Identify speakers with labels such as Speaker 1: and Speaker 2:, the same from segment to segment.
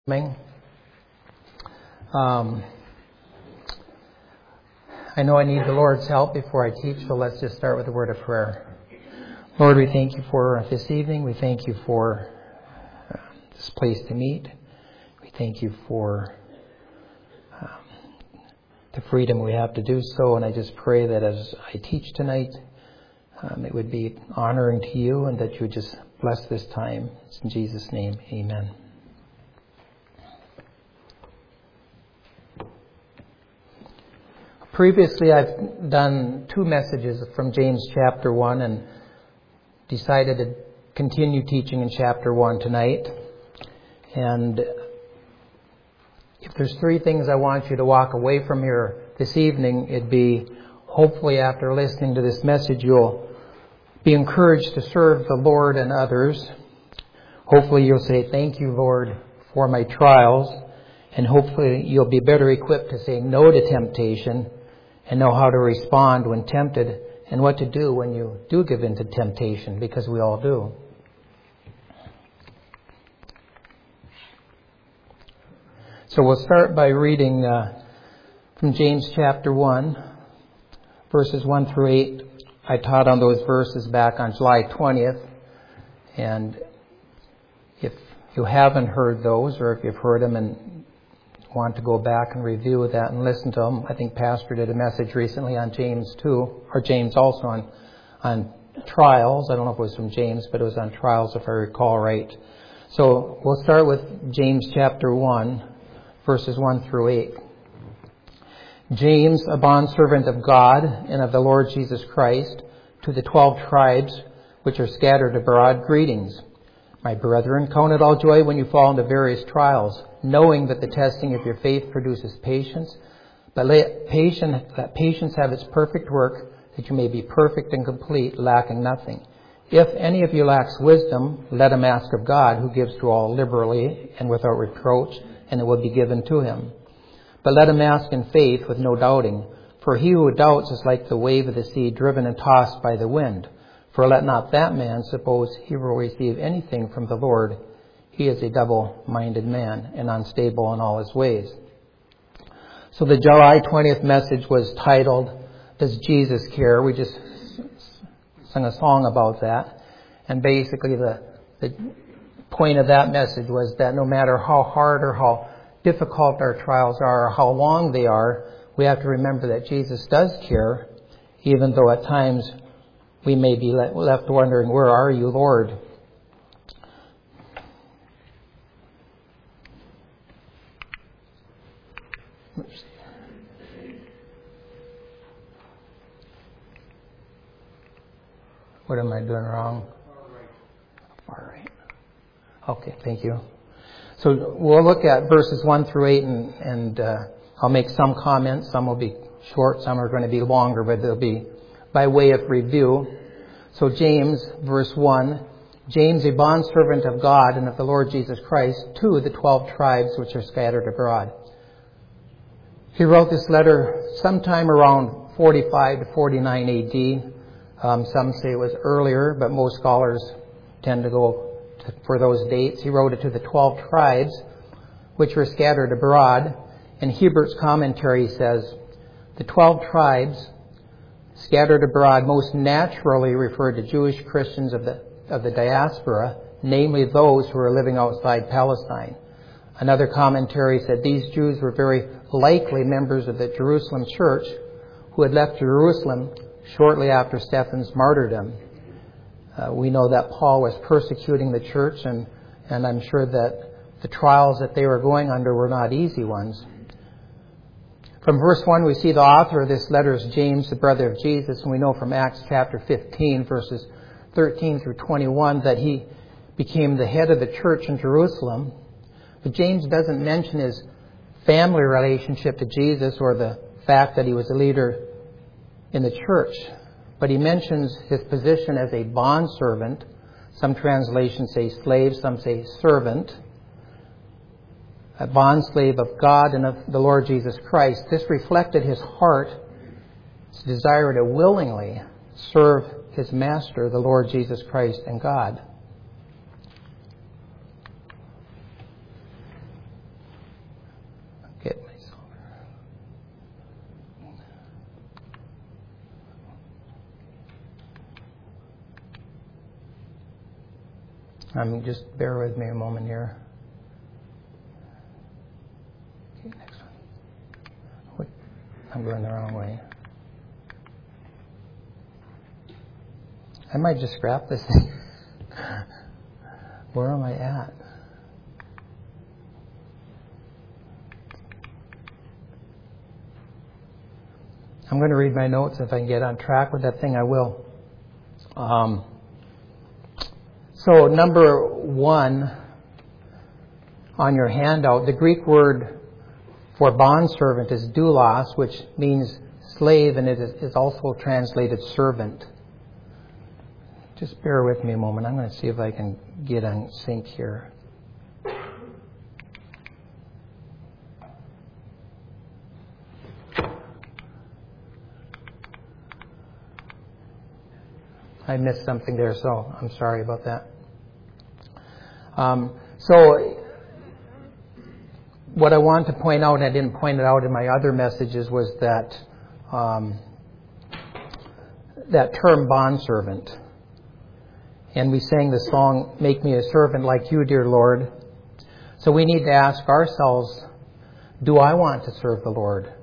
Speaker 1: I know I need the Lord's help before I teach, so let's just start with a word of prayer. Lord, we thank you for this evening. We thank you for this place to meet. We thank you for the freedom we have to do so, and I just pray that as I teach tonight, it would be honoring to you and that you would just bless this time. It's in Jesus' name, amen. Previously, I've done two messages from James chapter 1 and decided to continue teaching in chapter 1 tonight. And if there's three things I want you to walk away from here this evening, it'd be hopefully after listening to this message, you'll be encouraged to serve the Lord and others. Hopefully you'll say, thank you, Lord, for my trials. And hopefully you'll be better equipped to say no to temptation and know how to respond when tempted and what to do when you do give in to temptation, because we all do. So we'll start by reading from James chapter 1, verses 1 through 8. I taught on those verses back on July 20th. And if you haven't heard those, or if you've heard them and want to go back and review that and listen to them, I think Pastor did a message recently on James too, or James also on trials. I don't know if it was from James, but it was on trials if I recall right. So we'll start with James chapter 1, verses 1 through 8. James, a bondservant of God and of the Lord Jesus Christ, to the 12 tribes which are scattered abroad, greetings. My brethren, count it all joy when you fall into various trials, knowing that the testing of your faith produces patience. But let patience have its perfect work, that you may be perfect and complete, lacking nothing. If any of you lacks wisdom, let him ask of God, who gives to all liberally and without reproach, and it will be given to him. But let him ask in faith with no doubting. For he who doubts is like the wave of the sea, driven and tossed by the wind. For let not that man suppose he will receive anything from the Lord. He is a double-minded man and unstable in all his ways. So the July 20th message was titled, Does Jesus Care? We just sung a song about that. And basically the point of that message was that no matter how hard or how difficult our trials are or how long they are, we have to remember that Jesus does care, even though at times we may be left wondering, where are you, Lord? What am I doing wrong? Far right. Okay, thank you. So we'll look at verses 1 through 8 and I'll make some comments. Some will be short, some are going to be longer, but they'll be by way of review. So James, verse 1, James, a bondservant of God and of the Lord Jesus Christ, to the 12 tribes which are scattered abroad. He wrote this letter sometime around 45 to 49 AD. Some say it was earlier, but most scholars tend to go for those dates. He wrote it to the 12 tribes which were scattered abroad. And Hubert's commentary says, the 12 tribes scattered abroad most naturally referred to Jewish Christians of the diaspora, namely those who were living outside Palestine. Another commentary said these Jews were very likely members of the Jerusalem church who had left Jerusalem shortly after Stephen's martyrdom. We know that Paul was persecuting the church, and I'm sure that the trials that they were going under were not easy ones. From verse 1, we see the author of this letter is James, the brother of Jesus, and we know from Acts chapter 15, verses 13 through 21, that he became the head of the church in Jerusalem. But James doesn't mention his family relationship to Jesus or the fact that he was a leader in the church. But he mentions his position as a bondservant. Some translations say slave, some say servant. A bondslave of God and of the Lord Jesus Christ. This reflected his heart, his desire to willingly serve his master, the Lord Jesus Christ and God. get myself. Just bear with me a moment here. Okay, next one. I'm going the wrong way. I might just scrap this. Where am I at? I'm going to read my notes. If I can get on track with that thing, I will. So number 1 on your handout, the Greek word for bondservant is doulos, which means slave, and it is also translated servant. Just bear with me a moment. I'm going to see if I can get on sync here. I missed something there, so I'm sorry about that. So what I want to point out, and I didn't point it out in my other messages, was that that term bondservant. And we sang the song, "Make me a servant like you, dear Lord." So we need to ask ourselves, do I want to serve the Lord?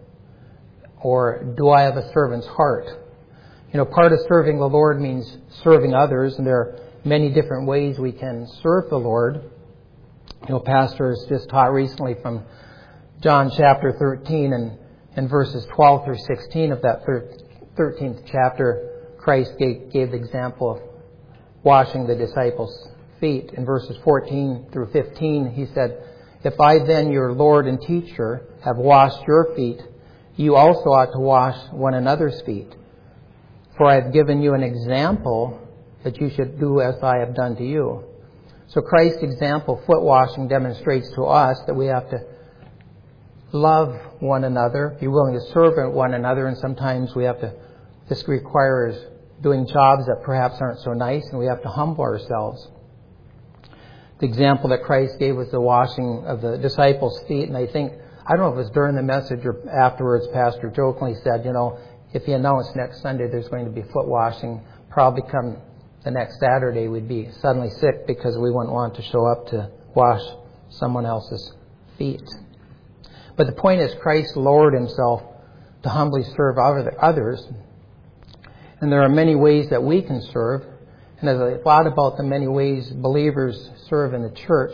Speaker 1: Or do I have a servant's heart? Part of serving the Lord means serving others, and there are many different ways we can serve the Lord. Pastor has just taught recently from John chapter 13 and verses 12 through 16 of that 13th chapter. Christ gave the example of washing the disciples' feet. In verses 14 through 15, he said, "If I then, your Lord and teacher, have washed your feet, you also ought to wash one another's feet. For I have given you an example that you should do as I have done to you." So Christ's example, foot washing, demonstrates to us that we have to love one another, be willing to serve one another, and sometimes this requires doing jobs that perhaps aren't so nice, and we have to humble ourselves. The example that Christ gave was the washing of the disciples' feet, and I don't know if it was during the message or afterwards, Pastor jokingly said, if he announced next Sunday there's going to be foot washing, probably come the next Saturday we'd be suddenly sick because we wouldn't want to show up to wash someone else's feet. But the point is, Christ lowered himself to humbly serve others. And there are many ways that we can serve. And as I thought about the many ways believers serve in the church,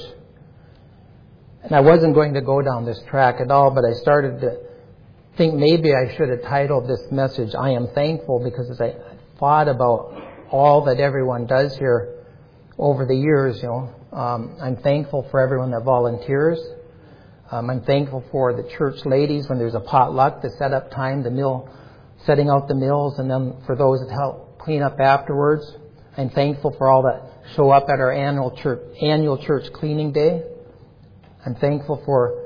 Speaker 1: and I wasn't going to go down this track at all, but I started to think maybe I should have titled this message, "I Am Thankful," because as I thought about all that everyone does here over the years, I'm thankful for everyone that volunteers. I'm thankful for the church ladies when there's a potluck, the setup time, setting out the meals, and then for those that help clean up afterwards. I'm thankful for all that show up at our annual church cleaning day. I'm thankful for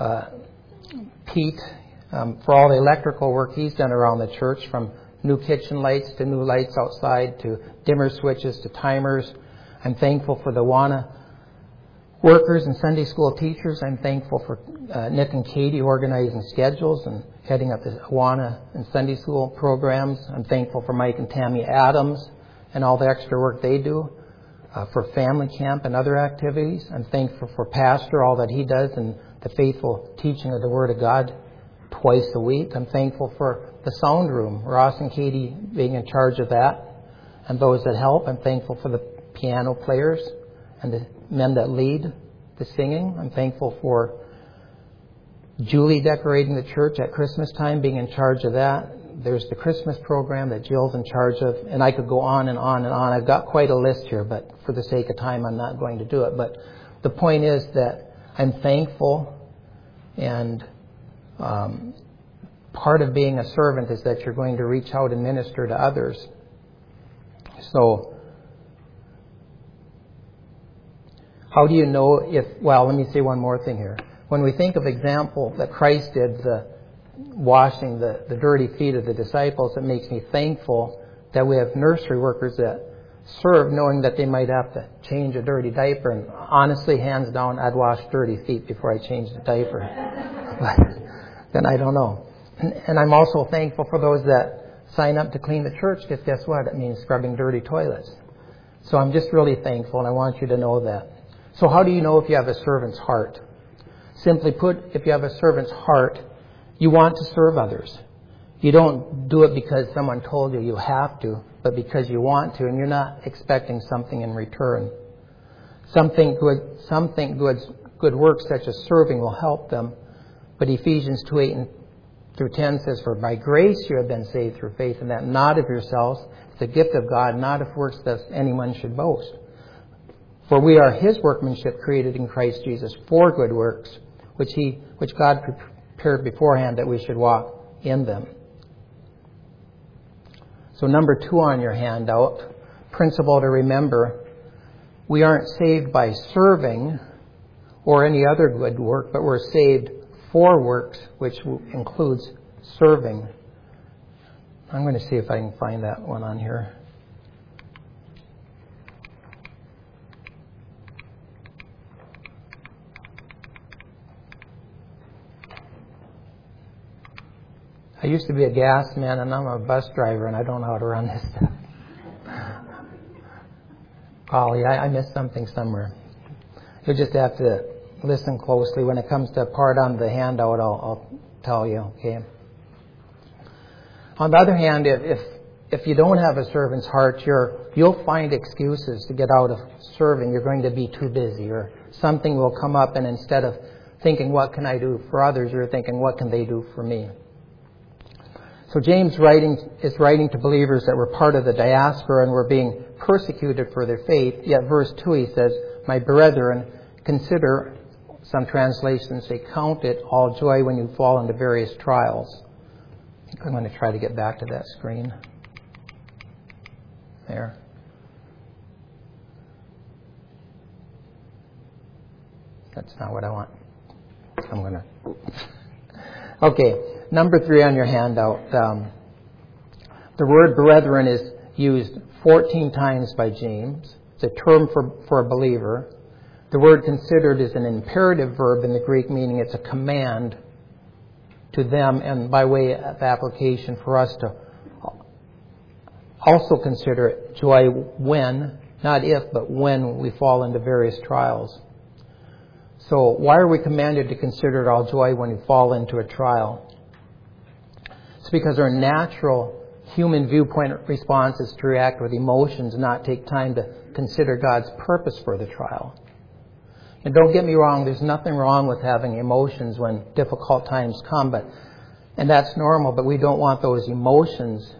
Speaker 1: Pete for all the electrical work he's done around the church, from new kitchen lights to new lights outside to dimmer switches to timers. I'm thankful for the Awana workers and Sunday school teachers. I'm thankful for Nick and Katie organizing schedules and heading up the Awana and Sunday school programs. I'm thankful for Mike and Tammy Adams and all the extra work they do for family camp and other activities. I'm thankful for Pastor, all that he does, and the faithful teaching of the Word of God twice a week. I'm thankful for the sound room, Ross and Katie being in charge of that, and those that help. I'm thankful for the piano players and the men that lead the singing. I'm thankful for Julie decorating the church at Christmas time, being in charge of that. There's the Christmas program that Jill's in charge of, and I could go on and on and on. I've got quite a list here, but for the sake of time, I'm not going to do it. But the point is that I'm thankful, and part of being a servant is that you're going to reach out and minister to others. So how do you know let me say one more thing here. When we think of example that Christ did, the washing the dirty feet of the disciples, it makes me thankful that we have nursery workers that serve knowing that they might have to change a dirty diaper. And honestly, hands down, I'd wash dirty feet before I change the diaper. But then I don't know. And I'm also thankful for those that sign up to clean the church, because guess what? It means scrubbing dirty toilets. So I'm just really thankful, and I want you to know that. So how do you know if you have a servant's heart? Simply put, if you have a servant's heart, you want to serve others. You don't do it because someone told you have to, but because you want to, and you're not expecting something in return. Something good works such as serving will help them. But Ephesians 2:8-10 says, "For by grace you have been saved through faith, and that not of yourselves, it's a gift of God, not of works that anyone should boast. For we are His workmanship, created in Christ Jesus for good works, which God prepared beforehand that we should walk in them." So number 2 on your handout, principle to remember, we aren't saved by serving or any other good work, but we're saved for works, which includes serving. I'm going to see if I can find that one on here. I used to be a gas man, and I'm a bus driver, and I don't know how to run this stuff. Golly, I missed something somewhere. You'll just have to listen closely. When it comes to a part on the handout, I'll tell you, okay? On the other hand, if you don't have a servant's heart, you'll find excuses to get out of serving. You're going to be too busy, or something will come up, and instead of thinking, what can I do for others, you're thinking, what can they do for me? So James is writing to believers that were part of the diaspora and were being persecuted for their faith. Yet verse 2 he says, "My brethren, consider," some translations say, "count it all joy when you fall into various trials." I think I'm going to try to get back to that screen. There. That's not what I want. I'm going to... Okay, number 3 on your handout. The word brethren is used 14 times by James. It's a term for a believer. The word considered is an imperative verb in the Greek, meaning it's a command to them, and by way of application for us to also consider it joy when, not if, but when we fall into various trials. So why are we commanded to consider it all joy when we fall into a trial? It's because our natural human viewpoint response is to react with emotions and not take time to consider God's purpose for the trial. And don't get me wrong, there's nothing wrong with having emotions when difficult times come, and that's normal, but we don't want those emotions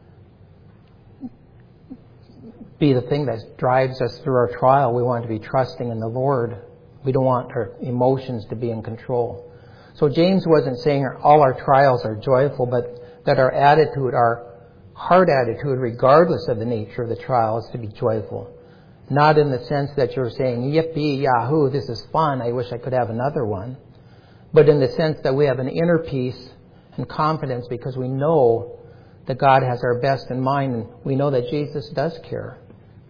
Speaker 1: be the thing that drives us through our trial. We want to be trusting in the Lord. We don't want our emotions to be in control. So James wasn't saying all our trials are joyful, but that our attitude, our heart attitude, regardless of the nature of the trial, is to be joyful. Not in the sense that you're saying, yippee, yahoo, this is fun, I wish I could have another one. But in the sense that we have an inner peace and confidence because we know that God has our best in mind, and we know that Jesus does care.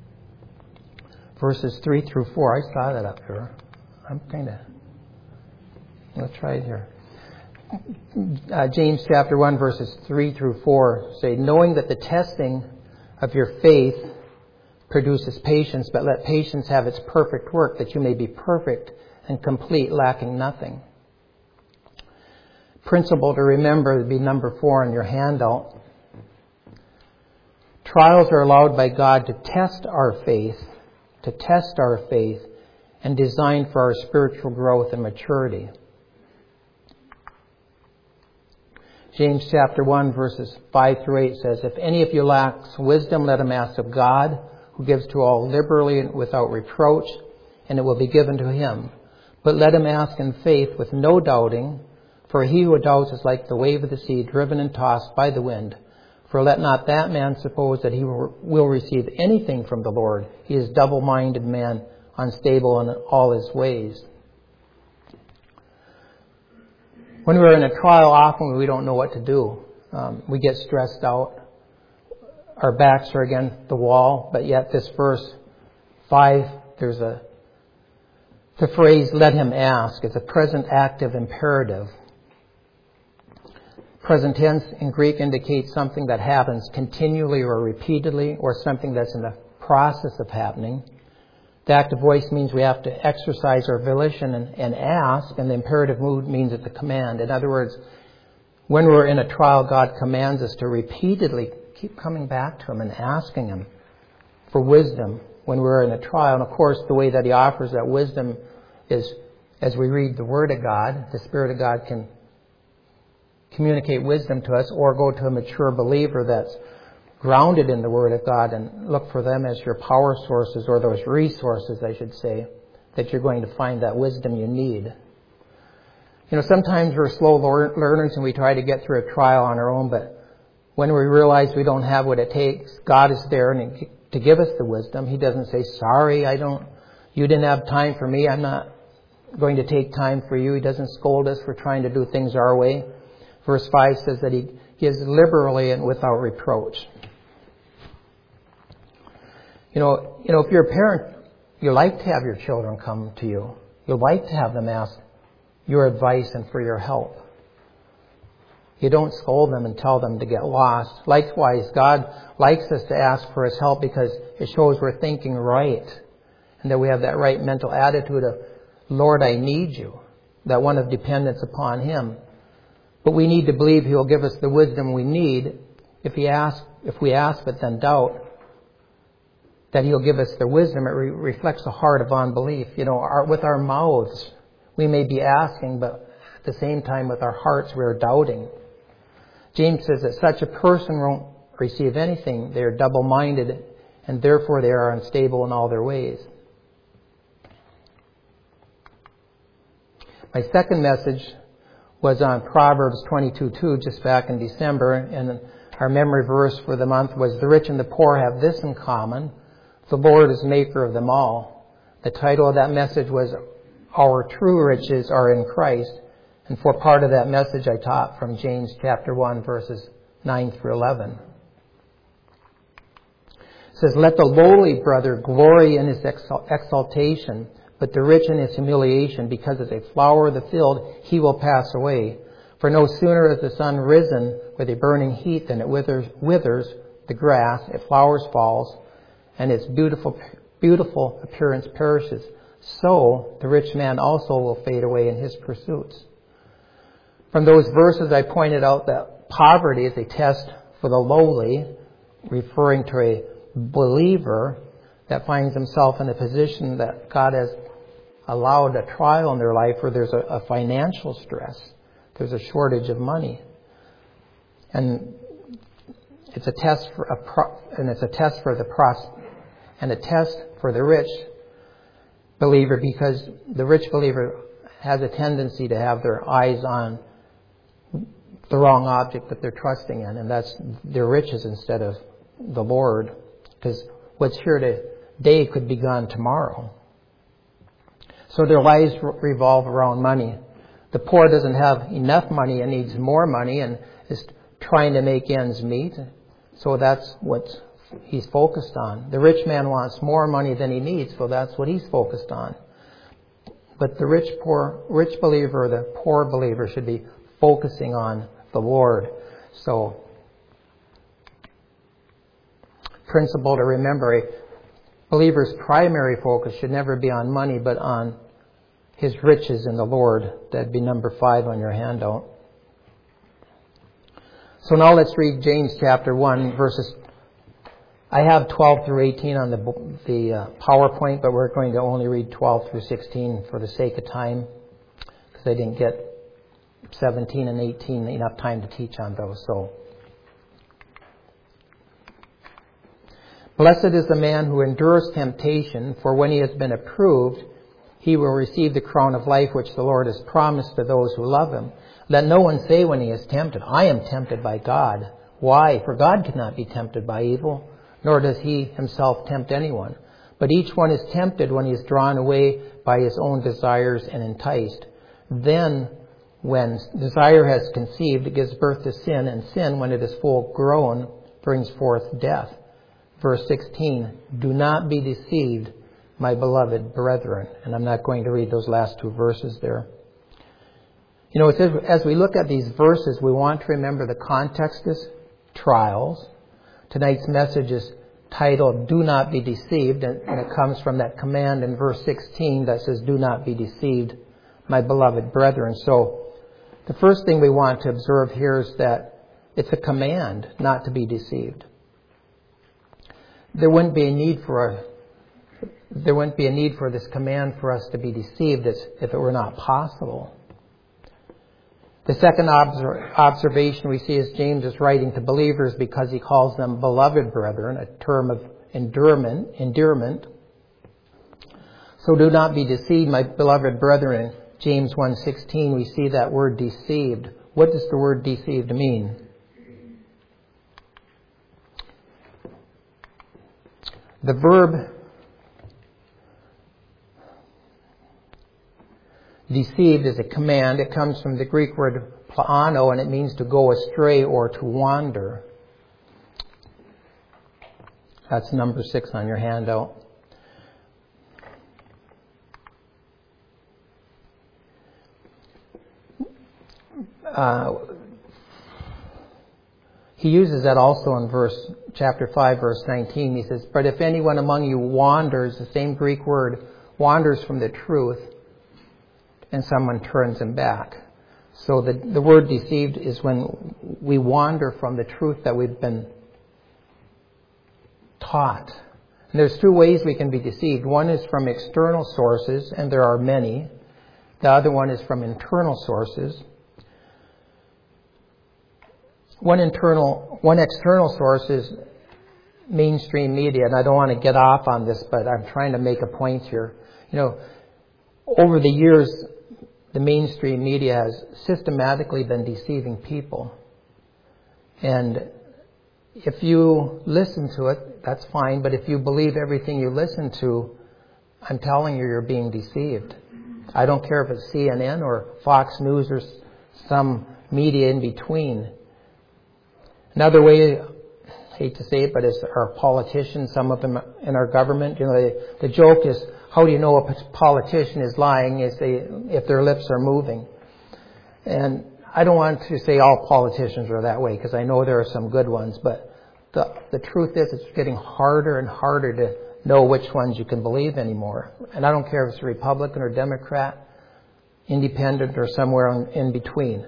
Speaker 1: Verses 3-4, I saw that up here. Let's try it here. James chapter 1, verses 3-4 say, "Knowing that the testing of your faith produces patience, but let patience have its perfect work, that you may be perfect and complete, lacking nothing." Principle to remember would be number 4 on your handout. Trials are allowed by God to test our faith, and designed for our spiritual growth and maturity. James chapter 1, verses 5-8 says, "If any of you lacks wisdom, let him ask of God, who gives to all liberally and without reproach, and it will be given to him. But let him ask in faith with no doubting, for he who doubts is like the wave of the sea, driven and tossed by the wind. For let not that man suppose that he will receive anything from the Lord. He is double-minded man, unstable in all his ways." When we're in a trial, often we don't know what to do. We get stressed out. Our backs are against the wall. But yet this verse 5, there's the phrase, "let him ask." It's a present active imperative. Present tense in Greek indicates something that happens continually or repeatedly, or something that's in the process of happening. The active voice means we have to exercise our volition and ask, and the imperative mood means it's a command. In other words, when we're in a trial, God commands us to repeatedly keep coming back to Him and asking Him for wisdom when we're in a trial. And of course, the way that He offers that wisdom is as we read the Word of God. The Spirit of God can communicate wisdom to us, or go to a mature believer that's grounded in the Word of God and look for them as your power sources, or those resources, I should say, that you're going to find that wisdom you need. Sometimes we're slow learners and we try to get through a trial on our own, but when we realize we don't have what it takes, God is there to give us the wisdom. He doesn't say, sorry, you didn't have time for me, I'm not going to take time for you. He doesn't scold us for trying to do things our way. Verse 5 says that He gives liberally and without reproach. If you're a parent, you like to have your children come to you. You like to have them ask your advice and for your help. You don't scold them and tell them to get lost. Likewise, God likes us to ask for His help because it shows we're thinking right, and that we have that right mental attitude of, Lord, I need you, that one of dependence upon Him. But we need to believe He will give us the wisdom we need. If we ask but then doubt that He'll give us the wisdom, it reflects a heart of unbelief. With our mouths, we may be asking, but at the same time with our hearts we are doubting. James says that such a person won't receive anything. They are double-minded, and therefore they are unstable in all their ways. My second message was on Proverbs 22:2 just back in December, and our memory verse for the month was, the rich and the poor have this in common: the Lord is maker of them all. The title of that message was, Our True Riches Are in Christ. And for part of that message I taught from James chapter 1 verses 9 through 11. It says, Let the lowly brother glory in his exaltation, but the rich in his humiliation, because as a flower of the field he will pass away. For no sooner is the sun risen with a burning heat than it withers the grass, it flowers, falls, and its beautiful appearance perishes. So the rich man also will fade away in his pursuits. From those verses I pointed out that poverty is a test for the lowly, referring to a believer that finds himself in a position that God has allowed a trial in their life where there's a financial stress. There's a shortage of money. And it's a test for the rich believer, because the rich believer has a tendency to have their eyes on the wrong object that they're trusting in, and that's their riches instead of the Lord, because what's here today could be gone tomorrow. So their lives revolve around money. The poor doesn't have enough money and needs more money and is trying to make ends meet. So that's what he's focused on. The rich man wants more money than he needs, so that's what he's focused on. But the rich believer, or the poor believer, should be focusing on the Lord. So, principle to remember, a believer's primary focus should never be on money, but on his riches in the Lord. That'd be number 5 on your handout. So now let's read James chapter 1, verses. I have 12 through 18 on the PowerPoint, but we're going to only read 12 through 16 for the sake of time, because I didn't get 17 and 18 enough time to teach on those. So, Blessed is the man who endures temptation, for when he has been approved, he will receive the crown of life which the Lord has promised to those who love Him. Let no one say when he is tempted, I am tempted by God. Why? For God cannot be tempted by evil, nor does He Himself tempt anyone. But each one is tempted when he is drawn away by his own desires and enticed. Then, when desire has conceived, it gives birth to sin, and sin, when it is full grown, brings forth death. Verse 16, Do not be deceived, my beloved brethren. And I'm not going to read those last 2 verses there. You know, as we look at these verses, we want to remember the context is trials. Tonight's message is titled, Do Not Be Deceived, and it comes from that command in verse 16 that says, Do not be deceived, my beloved brethren. So the first thing we want to observe here is that it's a command not to be deceived. There wouldn't be a need for this command for us to be deceived if it were not possible. The second observation we see is James is writing to believers because he calls them beloved brethren, a term of endearment. So do not be deceived, my beloved brethren. In James 1:16, we see that word deceived. What does the word deceived mean? The verb deceived is a command. It comes from the Greek word plano, and it means to go astray or to wander. That's number 6 on your handout. He uses that also in chapter 5, verse 19. He says, but if anyone among you wanders, the same Greek word, wanders from the truth, and someone turns him back. So the word deceived is when we wander from the truth that we've been taught. And there's 2 ways we can be deceived. One is from external sources, and there are many. The other one is from internal sources. One external source is mainstream media, and I don't want to get off on this, but I'm trying to make a point here. You know, over the years, the mainstream media has systematically been deceiving people. And if you listen to it, that's fine, but if you believe everything you listen to, I'm telling you, you're being deceived. I don't care if it's CNN or Fox News or some media in between. Another way, I hate to say it, but it's our politicians, some of them in our government. You know, the joke is, how do you know a politician is lying if their lips are moving? And I don't want to say all politicians are that way, because I know there are some good ones, but the truth is it's getting harder and harder to know which ones you can believe anymore. And I don't care if it's Republican or Democrat, independent or somewhere in between.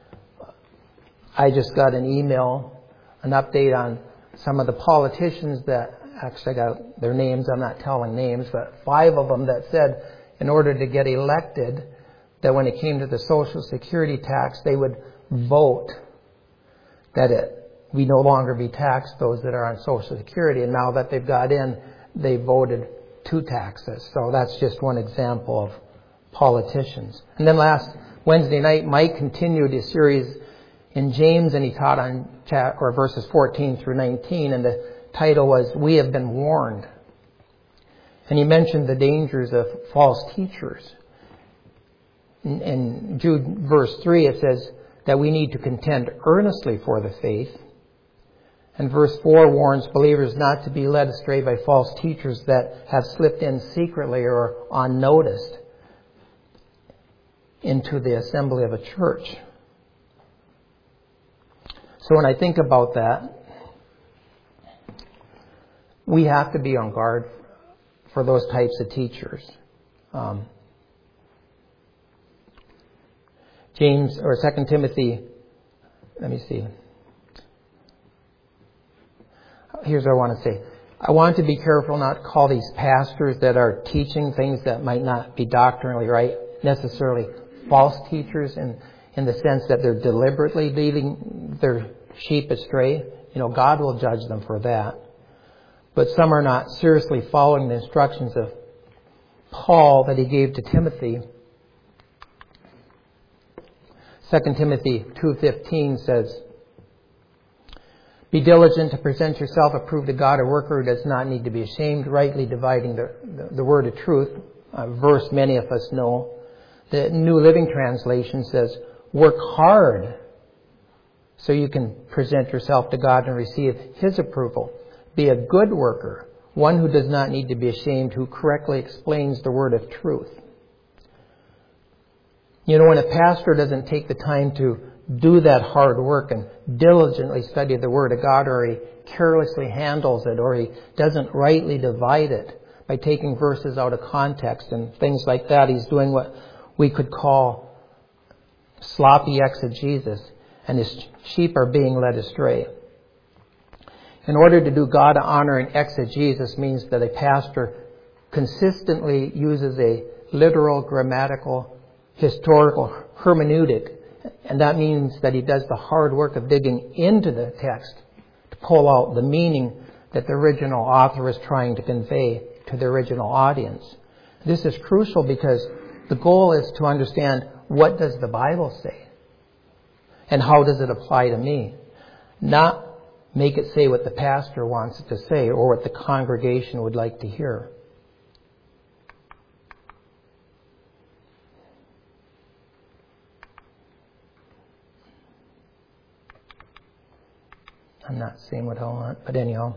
Speaker 1: I just got an email, an update on some of the politicians that actually got their names. I'm not telling names, but 5 of them that said in order to get elected that when it came to the Social Security tax, they would vote that we no longer be taxed those that are on Social Security. And now that they've got in, they voted to tax us. So that's just one example of politicians. And then last Wednesday night, Mike continued his series in James, and he taught on verses 14 through 19, and the title was, We Have Been Warned. And he mentioned the dangers of false teachers. In Jude verse 3, it says that we need to contend earnestly for the faith. And verse 4 warns believers not to be led astray by false teachers that have slipped in secretly or unnoticed into the assembly of a church. So when I think about that, we have to be on guard for those types of teachers. James or 2 Timothy, let me see. Here's what I want to say. I want to be careful not to call these pastors that are teaching things that might not be doctrinally right necessarily false teachers in the sense that they're deliberately leading their sheep astray. You know, God will judge them for that. But some are not seriously following the instructions of Paul that he gave to Timothy. 2 Timothy 2:15 says, Be diligent to present yourself approved to God, a worker who does not need to be ashamed, rightly dividing the word of truth, a verse many of us know. The New Living Translation says, work hard so you can present yourself to God and receive His approval. Be a good worker, one who does not need to be ashamed, who correctly explains the word of truth. You know, when a pastor doesn't take the time to do that hard work and diligently study the Word of God, or he carelessly handles it, or he doesn't rightly divide it by taking verses out of context and things like that, he's doing what we could call sloppy exegesis, and his sheep are being led astray. In order to do God-honoring exegesis means that a pastor consistently uses a literal, grammatical, historical hermeneutic, and that means that he does the hard work of digging into the text to pull out the meaning that the original author is trying to convey to the original audience. This is crucial because the goal is to understand, what does the Bible say? And how does it apply to me? Not make it say what the pastor wants it to say or what the congregation would like to hear. I'm not saying what I want, but anyhow.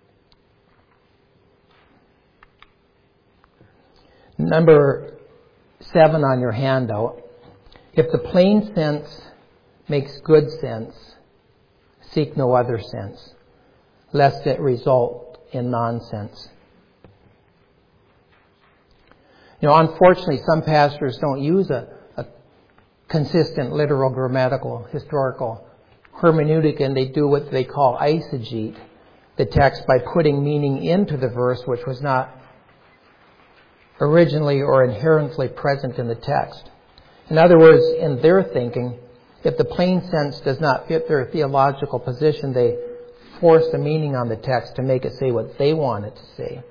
Speaker 1: Number 7 on your handout. If the plain sense makes good sense, seek no other sense, lest it result in nonsense. You know, unfortunately, some pastors don't use a consistent literal, grammatical, historical hermeneutic, and they do what they call eisegete the text by putting meaning into the verse which was not originally or inherently present in the text. In other words, in their thinking, if the plain sense does not fit their theological position, they force the meaning on the text to make it say what they want it to say.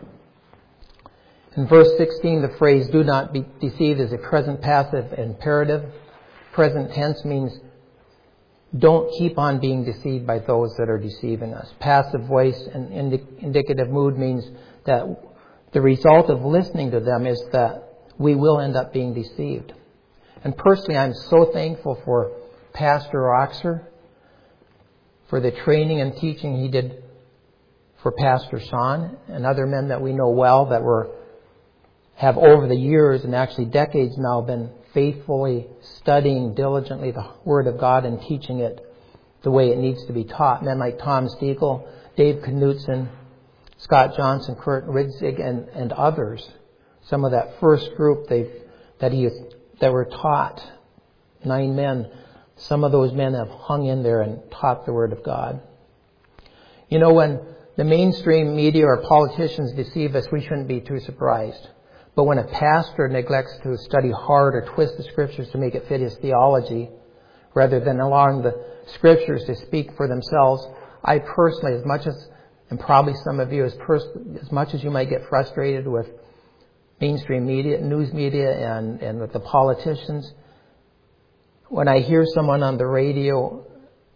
Speaker 1: In verse 16, the phrase, do not be deceived, is a present passive imperative. Present tense means don't keep on being deceived by those that are deceiving us. Passive voice and indicative mood means that the result of listening to them is that we will end up being deceived. And personally, I'm so thankful for Pastor Oxer, for the training and teaching he did for Pastor Sean and other men that we know well that have over the years and actually decades now been faithfully studying diligently the Word of God and teaching it the way it needs to be taught. Men like Tom Stiegel, Dave Knutson, Scott Johnson, Kurt Ridzig, and others. Some of that first group that were taught, 9 men, some of those men have hung in there and taught the Word of God. You know, when the mainstream media or politicians deceive us, we shouldn't be too surprised. But when a pastor neglects to study hard or twist the Scriptures to make it fit his theology, rather than allowing the Scriptures to speak for themselves, I personally, as much as, and probably some of you, as much as you might get frustrated with mainstream media, news media, and with the politicians, when I hear someone on the radio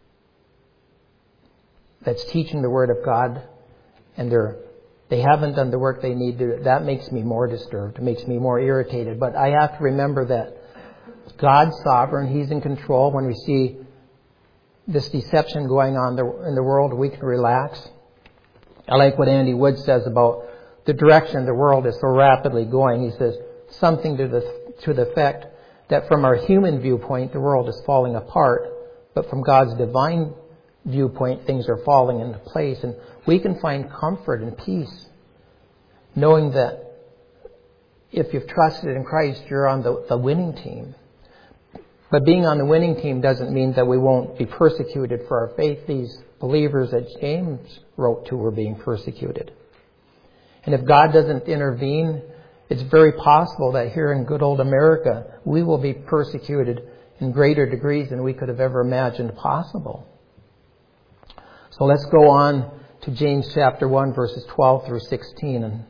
Speaker 1: that's teaching the Word of God and they haven't done the work they need to do, that makes me more disturbed. It makes me more irritated. But I have to remember that God's sovereign. He's in control. When we see this deception going on in the world, we can relax. I like what Andy Wood says about the direction the world is so rapidly going. He says something to the effect that from our human viewpoint, the world is falling apart, but from God's divine viewpoint, things are falling into place. And we can find comfort and peace knowing that if you've trusted in Christ, you're on the winning team. But being on the winning team doesn't mean that we won't be persecuted for our faith. These believers that James wrote to were being persecuted. And if God doesn't intervene, it's very possible that here in good old America, we will be persecuted in greater degrees than we could have ever imagined possible. So let's go on to James chapter 1, verses 12 through 16. And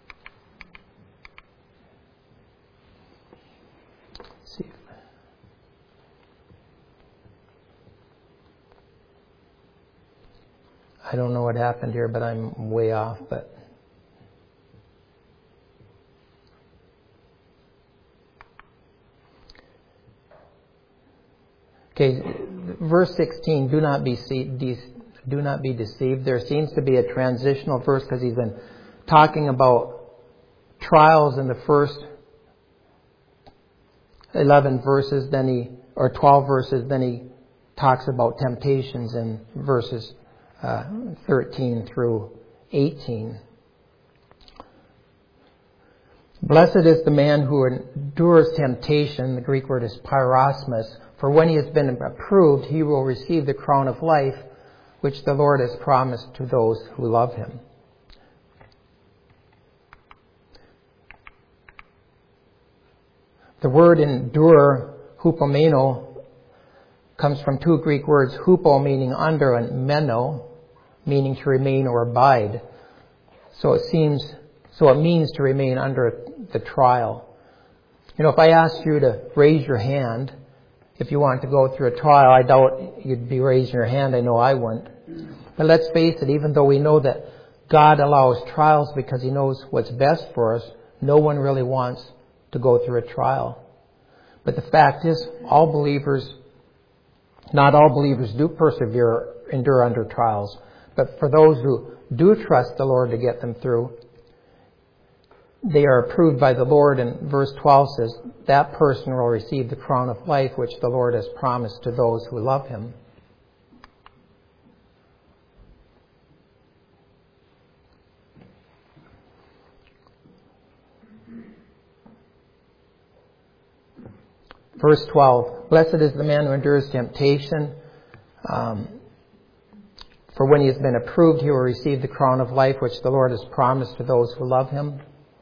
Speaker 1: see. I don't know what happened here, but I'm way off. But okay, verse 16, do not be deceived. There seems to be a transitional verse because he's been talking about trials in the first 11 verses, 12 verses, then he talks about temptations in verses 13 through 18. Blessed is the man who endures temptation. The Greek word is pyrosmos. For when he has been approved, he will receive the crown of life, which the Lord has promised to those who love him. The word endure, hupomeno, comes from two Greek words, hupo meaning under and meno meaning to remain or abide. So it means to remain under the trial. If I asked you to raise your hand, if you want to go through a trial, I doubt you'd be raising your hand. I know I wouldn't. But let's face it, even though we know that God allows trials because He knows what's best for us, no one really wants to go through a trial. But the fact is, not all believers do endure under trials. But for those who do trust the Lord to get them through, they are approved by the Lord. And verse 12 says, that person will receive the crown of life which the Lord has promised to those who love Him. Verse 12, blessed is the man who endures temptation. For when he has been approved, he will receive the crown of life which the Lord has promised to those who love Him.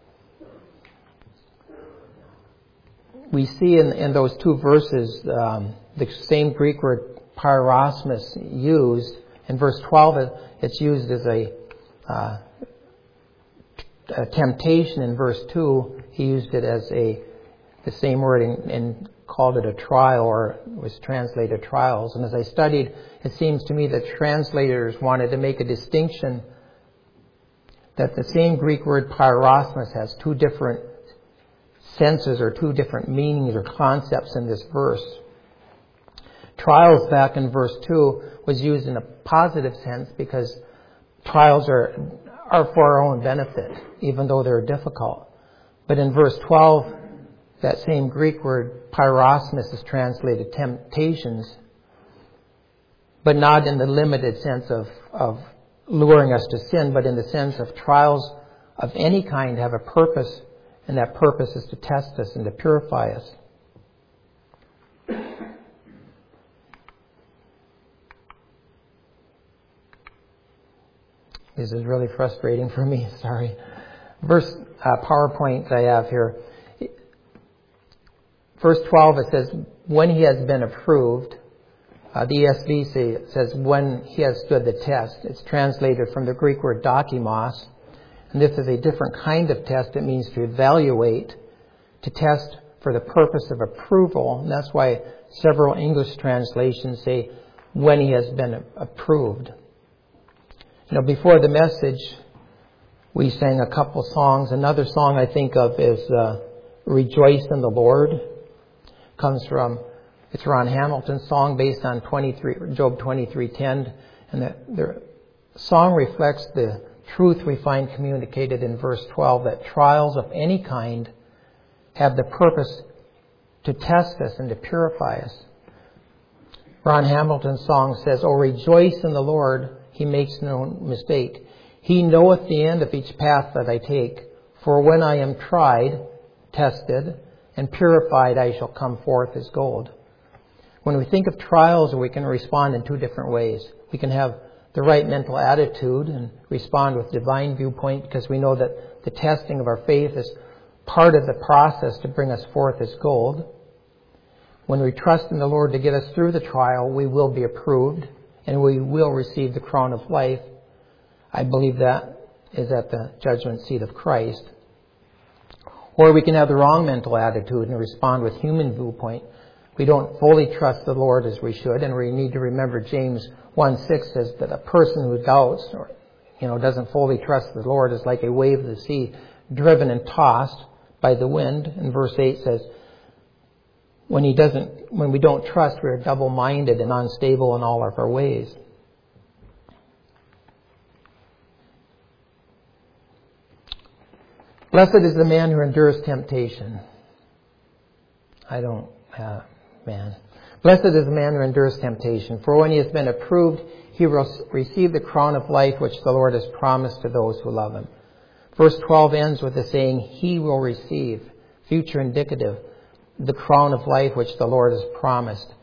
Speaker 1: We see in those two verses the same Greek word pyrosmos used. In verse 12, it's used as a temptation. In verse 2, he used it as the same word and called it a trial, or was translated trials. And as I studied, it seems to me that translators wanted to make a distinction that the same Greek word pyrosmos has two different senses or two different meanings or concepts in this verse. Trials back in verse 2 was used in a positive sense because trials are for our own benefit, even though they're difficult. But in verse 12, that same Greek word pyrosmos is translated temptations, but not in the limited sense of luring us to sin, but in the sense of trials of any kind have a purpose, and that purpose is to test us and to purify us. This is really frustrating for me, sorry. PowerPoint I have here. Verse 12, it says, when he has been approved. The ESV says, when he has stood the test. It's translated from the Greek word dokimos. And this is a different kind of test. It means to evaluate, to test for the purpose of approval. And that's why several English translations say, when he has been approved. Before the message, we sang a couple songs. Another song I think of is Rejoice in the Lord. It's Ron Hamilton's song based on Job 23:10, and the song reflects the truth we find communicated in verse 12, that trials of any kind have the purpose to test us and to purify us. Ron Hamilton's song says, "Oh, rejoice in the Lord, He makes no mistake. He knoweth the end of each path that I take. For when I am tried, tested, and purified, I shall come forth as gold." When we think of trials, we can respond in two different ways. We can have the right mental attitude and respond with divine viewpoint, because we know that the testing of our faith is part of the process to bring us forth as gold. When we trust in the Lord to get us through the trial, we will be approved and we will receive the crown of life. I believe that is at the judgment seat of Christ. Or we can have the wrong mental attitude and respond with human viewpoint. We don't fully trust the Lord as we should, and we need to remember James 1:6 says that a person who doubts or doesn't fully trust the Lord is like a wave of the sea, driven and tossed by the wind. And verse 8 says, when we don't trust, we are double-minded and unstable in all of our ways. Blessed is the man who endures temptation. I don't have, man. Blessed is the man who endures temptation, for when he has been approved, he will receive the crown of life which the Lord has promised to those who love him. Verse 12 ends with the saying, he will receive, future indicative, the crown of life which the Lord has promised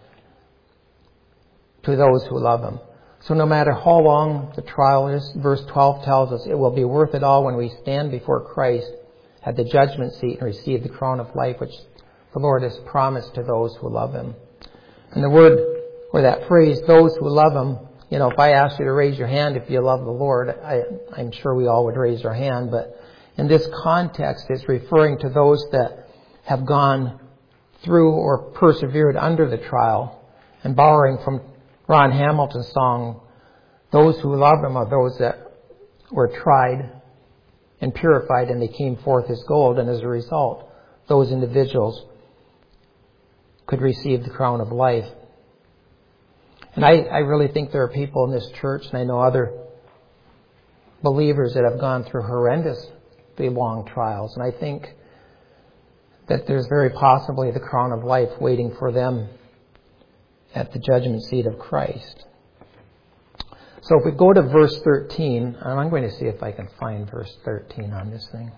Speaker 1: to those who love him. So no matter how long the trial is, verse 12 tells us it will be worth it all when we stand before Christ at the judgment seat and receive the crown of life which the Lord has promised to those who love him. And the word, or that phrase, those who love him, if I asked you to raise your hand if you love the Lord, I'm sure we all would raise our hand, but in this context it's referring to those that have gone through or persevered under the trial. And borrowing from Ron Hamilton's song, those who love him are those that were tried and purified and they came forth as gold, and as a result, those individuals could receive the crown of life. And I really think there are people in this church, and I know other believers that have gone through horrendously long trials, and I think that there's very possibly the crown of life waiting for them at the judgment seat of Christ. So if we go to verse 13, and I'm going to see if I can find verse 13 on this thing.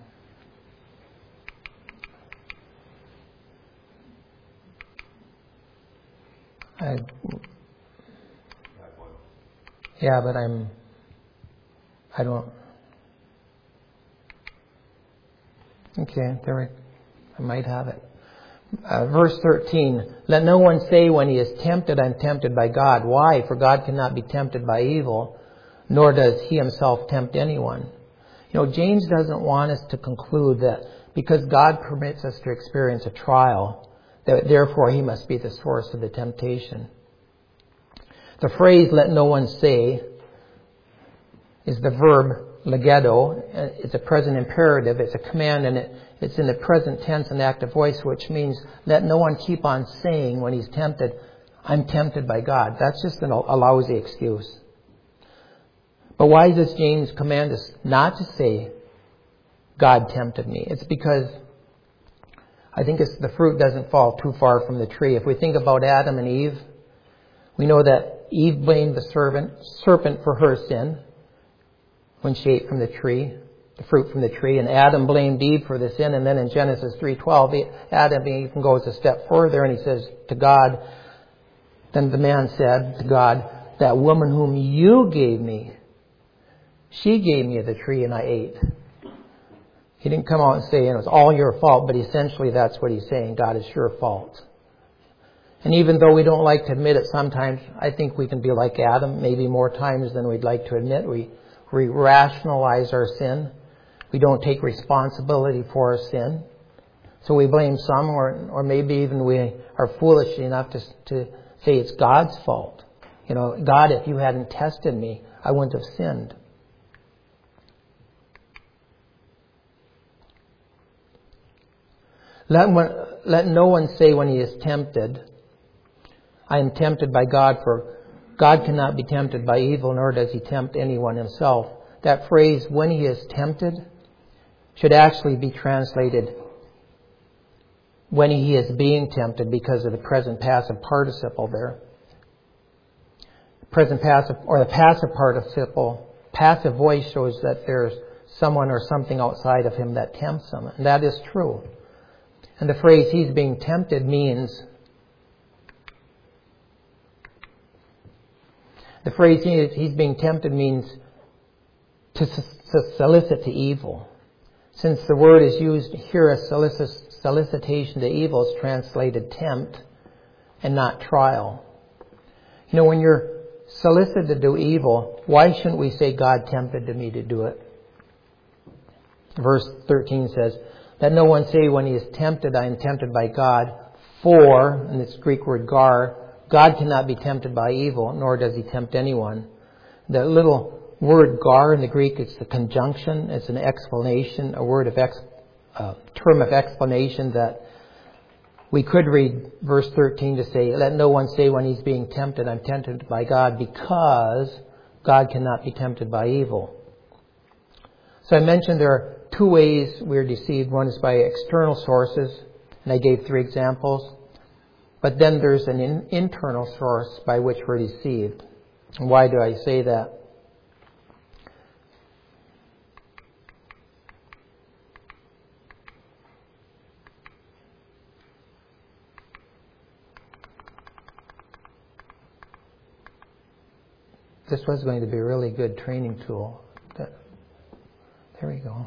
Speaker 1: Yeah, but I don't. Okay, I might have it. Verse 13, let no one say when he is tempted, I'm tempted by God. Why? For God cannot be tempted by evil, nor does he himself tempt anyone. James doesn't want us to conclude that because God permits us to experience a trial, that therefore he must be the source of the temptation. The phrase, let no one say, is the verb legedo. It's a present imperative. It's a command, and it's in the present tense and active voice, which means let no one keep on saying when he's tempted, I'm tempted by God. That's just a lousy excuse. But why does James command us not to say, God tempted me? It's because I think the fruit doesn't fall too far from the tree. If we think about Adam and Eve, we know that Eve blamed the serpent for her sin when she ate from the tree, the fruit from the tree, and Adam blamed Eve for the sin. And then in Genesis 3:12, Adam even goes a step further and he says to God, then the man said to God, that woman whom you gave me, she gave me of the tree and I ate. He didn't come out and say it was all your fault, but essentially that's what he's saying. God, it's your fault. And even though we don't like to admit it sometimes, I think we can be like Adam, maybe more times than we'd like to admit. We rationalize our sin. We don't take responsibility for our sin. So we blame some, or maybe even we are foolish enough to say it's God's fault. God, if you hadn't tested me, I wouldn't have sinned. Let no one say when he is tempted, I am tempted by God, for God cannot be tempted by evil, nor does he tempt anyone himself. That phrase, when he is tempted, should actually be translated when he is being tempted, because of the present passive participle there. Present passive, or the passive participle, passive voice shows that there's someone or something outside of him that tempts him. And that is true. And the phrase he's being tempted means, the phrase he's being tempted means to solicit to evil. Since the word is used here as solicitation to evil, is translated tempt and not trial. When you're solicited to do evil, why shouldn't we say God tempted me to do it? Verse 13 says, let no one say when he is tempted, I am tempted by God, for, and this Greek word gar, God cannot be tempted by evil, nor does he tempt anyone. The little word gar in the Greek, it's the conjunction, it's an explanation, a word of term of explanation that we could read verse 13 to say, let no one say when he's being tempted, I'm tempted by God, because God cannot be tempted by evil. So I mentioned there are two ways we're deceived. One is by external sources, And I gave 3 examples. But then there's an internal source by which we're deceived. And why do I say that? This was going to be a really good training tool. There we go.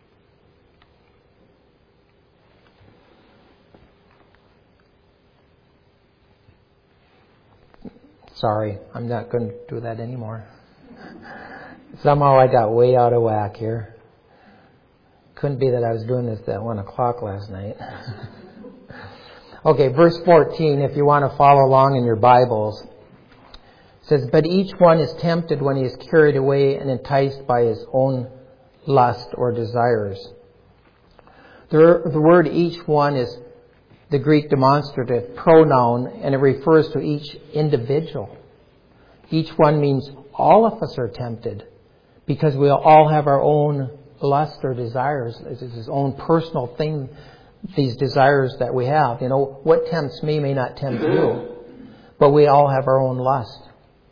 Speaker 1: Sorry, I'm not going to do that anymore. Somehow I got way out of whack here. Couldn't be that I was doing this at 1 o'clock last night. Okay, verse 14, if you want to follow along in your Bibles. It says, but each one is tempted when he is carried away and enticed by his own lust or desires. The word each one is the Greek demonstrative pronoun, and it refers to each individual. Each one means all of us are tempted because we all have our own lust or desires. It's his own personal thing, these desires that we have. You know, what tempts me may not tempt you, but we all have our own lust.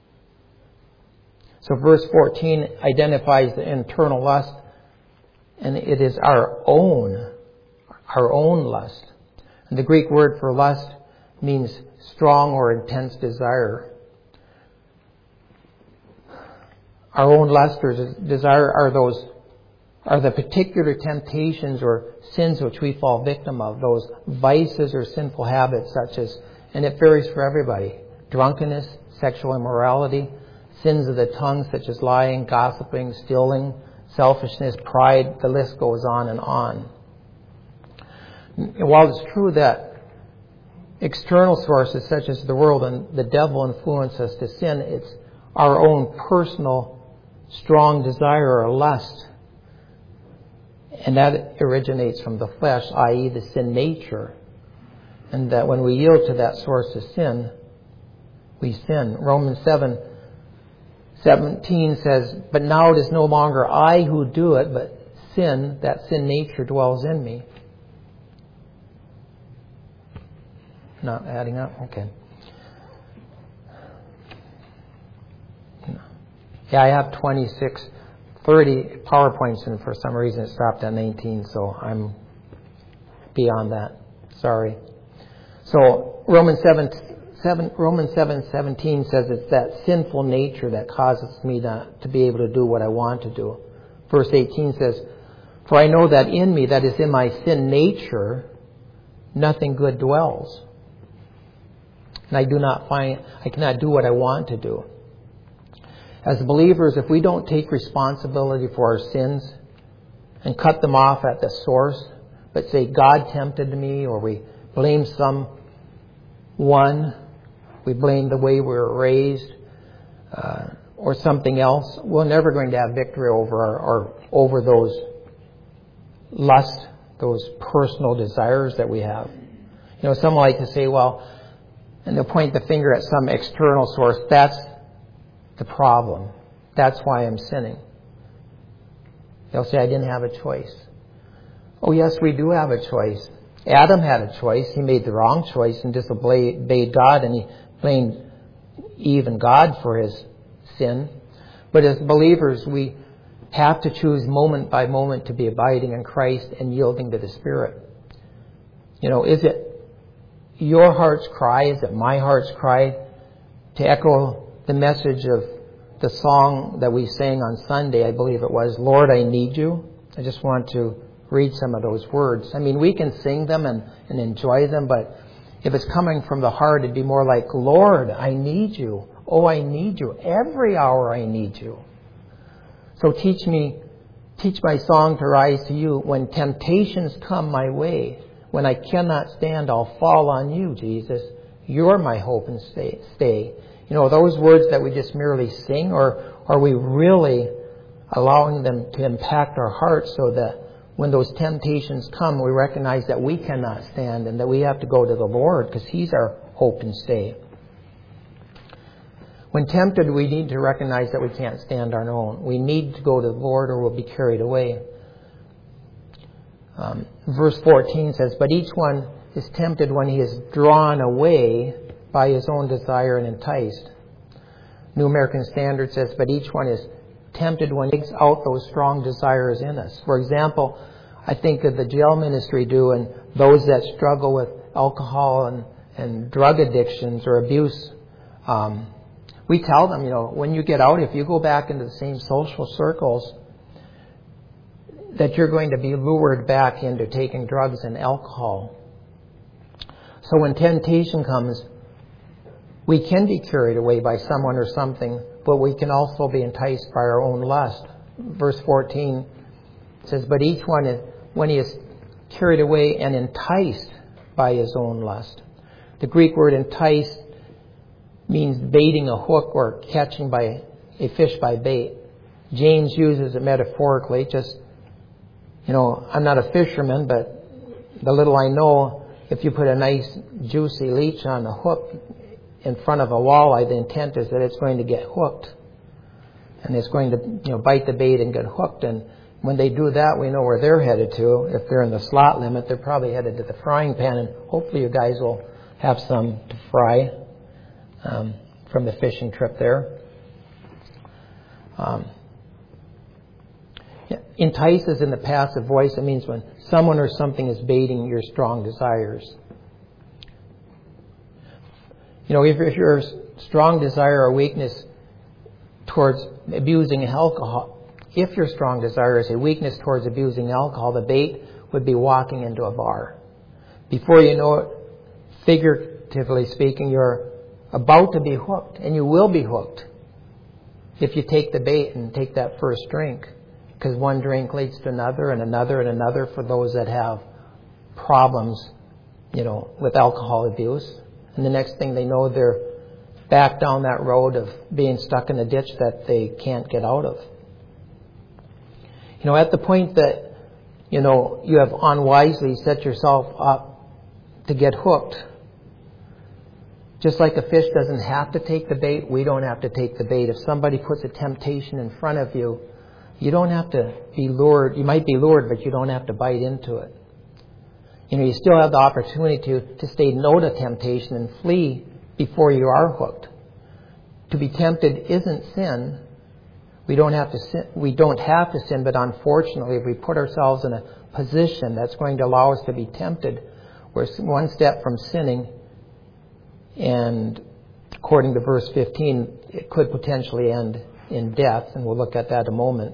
Speaker 1: So verse 14 identifies the internal lust, and it is our own lust. And the Greek word for lust means strong or intense desire. Our own lust or desire are the particular temptations or sins which we fall victim of, those vices or sinful habits such as, and it varies for everybody, drunkenness, sexual immorality, sins of the tongue such as lying, gossiping, stealing, selfishness, pride, the list goes on and on. While it's true that external sources such as the world and the devil influence us to sin, it's our own personal strong desire or lust. And that originates from the flesh, i.e. the sin nature. And that when we yield to that source of sin, we sin. Romans 7:17 says, but now it is no longer I who do it, but sin, that sin nature dwells in me. Not adding up? Okay. Yeah, I have 30 PowerPoints, and for some reason it stopped at 19, so I'm beyond that. Sorry. So Romans 7:17 says it's that sinful nature that causes me not to be able to do what I want to do. Verse 18 says, for I know that in me, that is in my sin nature, nothing good dwells. And I cannot do what I want to do. As believers, if we don't take responsibility for our sins and cut them off at the source, but say, God tempted me, or we blame someone, we blame the way we were raised, or something else, we're never going to have victory over those lusts, those personal desires that we have. You know, some like to say, well, and they'll point the finger at some external source. That's the problem. That's why I'm sinning. They'll say, I didn't have a choice. Oh, yes, we do have a choice. Adam had a choice. He made the wrong choice and disobeyed God, and he blamed Eve and God for his sin. But as believers, we have to choose moment by moment to be abiding in Christ and yielding to the Spirit. You know, is it your heart's cry? Is it my heart's cry to echo the message of the song that we sang on Sunday? I believe it was, Lord, I need you. I just want to read some of those words. I mean, we can sing them and enjoy them, but if it's coming from the heart, it'd be more like, Lord, I need you. Oh, I need you. Every hour I need you. So teach my song to rise to you. When temptations come my way, when I cannot stand, I'll fall on you, Jesus. You're my hope and stay. You know, those words that we just merely sing, or are we really allowing them to impact our hearts so that when those temptations come, we recognize that we cannot stand and that we have to go to the Lord because He's our hope and stay. When tempted, we need to recognize that we can't stand on our own. We need to go to the Lord or we'll be carried away. Verse 14 says, but each one is tempted when he is drawn away by his own desire and enticed. New American Standard says, but each one is tempted when he takes out those strong desires in us. For example, I think of the jail ministry do, and those that struggle with alcohol and drug addictions or abuse. We tell them, when you get out, if you go back into the same social circles, that you're going to be lured back into taking drugs and alcohol. So when temptation comes, we can be carried away by someone or something, but we can also be enticed by our own lust. Verse 14 says, but each one, when he is carried away and enticed by his own lust. The Greek word entice means baiting a hook or catching by a fish by bait. James uses it metaphorically. Just, I'm not a fisherman, but the little I know, if you put a nice juicy leech on a hook in front of a walleye, the intent is that it's going to get hooked. And it's going to, bite the bait and get hooked. And when they do that, we know where they're headed to. If they're in the slot limit, they're probably headed to the frying pan. And hopefully you guys will have some to fry from the fishing trip there. Entices in the passive voice. It means when someone or something is baiting your strong desires. If your strong desire or weakness towards abusing alcohol, if your strong desire is a weakness towards abusing alcohol, the bait would be walking into a bar. Before you know it, figuratively speaking, you're about to be hooked, and you will be hooked if you take the bait and take that first drink, because one drink leads to another and another and another for those that have problems, with alcohol abuse. And the next thing they know, they're back down that road of being stuck in a ditch that they can't get out of. At the point that, you have unwisely set yourself up to get hooked, just like a fish doesn't have to take the bait, we don't have to take the bait. If somebody puts a temptation in front of you, you don't have to be lured. You might be lured, but you don't have to bite into it. You still have the opportunity to say no to temptation and flee before you are hooked. To be tempted isn't sin. We don't have to sin, but unfortunately, if we put ourselves in a position that's going to allow us to be tempted, we're one step from sinning. And according to verse 15, it could potentially end in death, and we'll look at that in a moment.